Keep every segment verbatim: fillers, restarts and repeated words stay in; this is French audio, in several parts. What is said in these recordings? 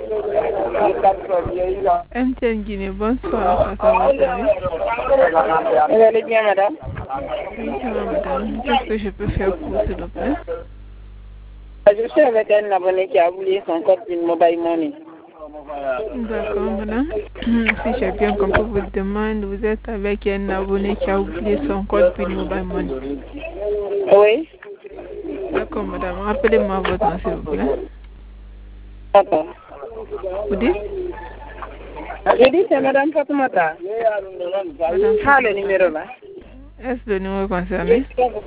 M T N Guinée, bonsoir. Ça va, vous allez bien, madame? Oui, ça va, madame. Qu'est-ce que je peux faire pour vous, s'il vous plaît? Je suis avec un abonné qui a oublié son code d'une mobile money. D'accord, madame. Si j'ai bien compris votre demande, vous êtes avec un abonné qui a oublié son code PIN Mobile Money. Oui. D'accord, madame. Rappelez-moi votre nom, s'il vous plaît. D'accord. Vous dites? Je dis c'est madame Fatoumata. Madame Ah, le numéro là. Est-ce le numéro concerné?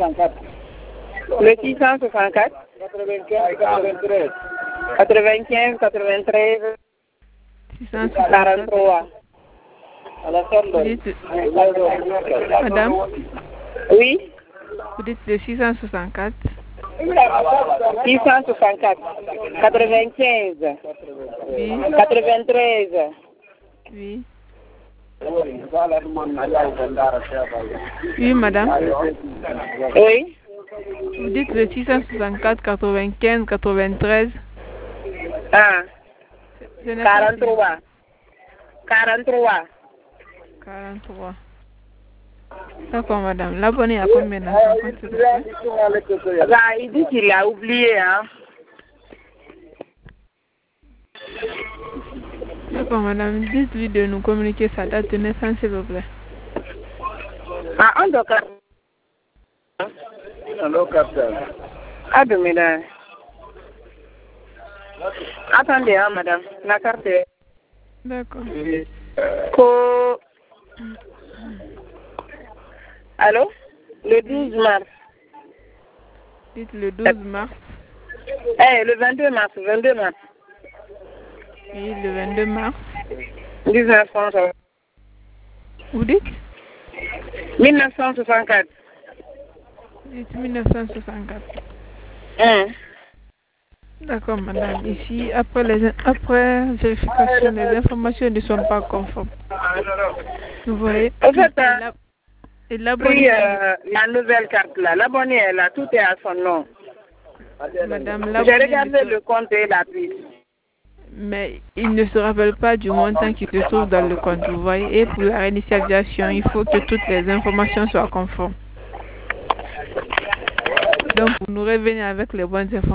Le six cent soixante-quatre. quatre-vingt-quinze, quatre-vingt-treize. six cent soixante-quatre. quarante-trois. Vous dites, madame? Oui. Vous dites le six cent soixante-quatre. six cent soixante-quatre. quatre-vingt-quinze. Oui. quatre-vingt-treize. Oui. Oui, madame. Oui. Vous dites le six cent soixante-quatre, quatre-vingt-quinze, quatre-vingt-treize. Ah. Je n'ai pas quarante-trois. quarante-trois. quarante-trois. D'accord, madame. L'abonné a combien d'enfants, s'il vous plaît? Bah, il dit qu'il a oublié, hein. D'accord, madame. Dites-lui de nous communiquer sa date de naissance, s'il vous plaît. Ah, on doit... Ah, de madame. Attendez, hein, madame. La carte est... D'accord. Co... Allô? Le douze mars. Dites le douze mars. Eh, le vingt-deux mars, vingt-deux mars. Oui, le vingt-deux mars. mille neuf cent soixante-quatre. Vous dites? mille neuf cent soixante-quatre. Dites mille neuf cent soixante-quatre. Hum. D'accord, madame. Ici, après, les, après vérification, les informations ne sont pas conformes. Vous voyez? En fait, euh, et l'abonné... oui, euh, la nouvelle carte là, l'abonné est là, tout est à son nom. Madame, j'ai regardé le compte et la prise. Mais il ne se rappelle pas du montant qui se trouve dans le compte, vous voyez. Et pour la réinitialisation, il faut que toutes les informations soient conformes. Donc, vous nous revenez avec les bonnes informations.